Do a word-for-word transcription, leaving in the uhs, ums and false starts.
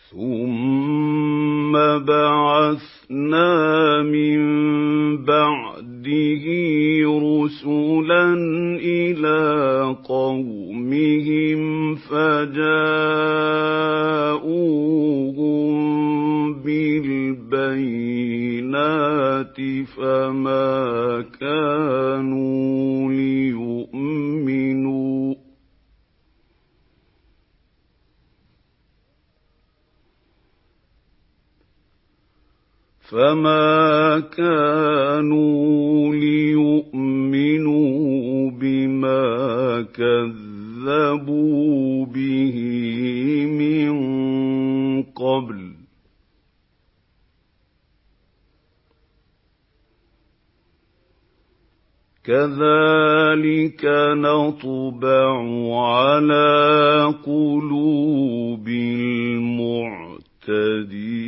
ثُمَّ بَعَثْنَا مِن بَعْدِهِ رُسُلًا إِلَىٰ قَوْمِهِمْ فَجَاءُوهُم بِالْبَيِّنَاتِ فَمَا كَانُوا لِيُؤْمِنُوا فَمَا كَانُوا لِيُؤْمِنُوا بِمَا كَذَّبُوا بِهِ مِن قَبْلُ ۚ كَذَٰلِكَ نَطْبَعُ عَلَىٰ قُلُوبِ الْمُعْتَدِينَ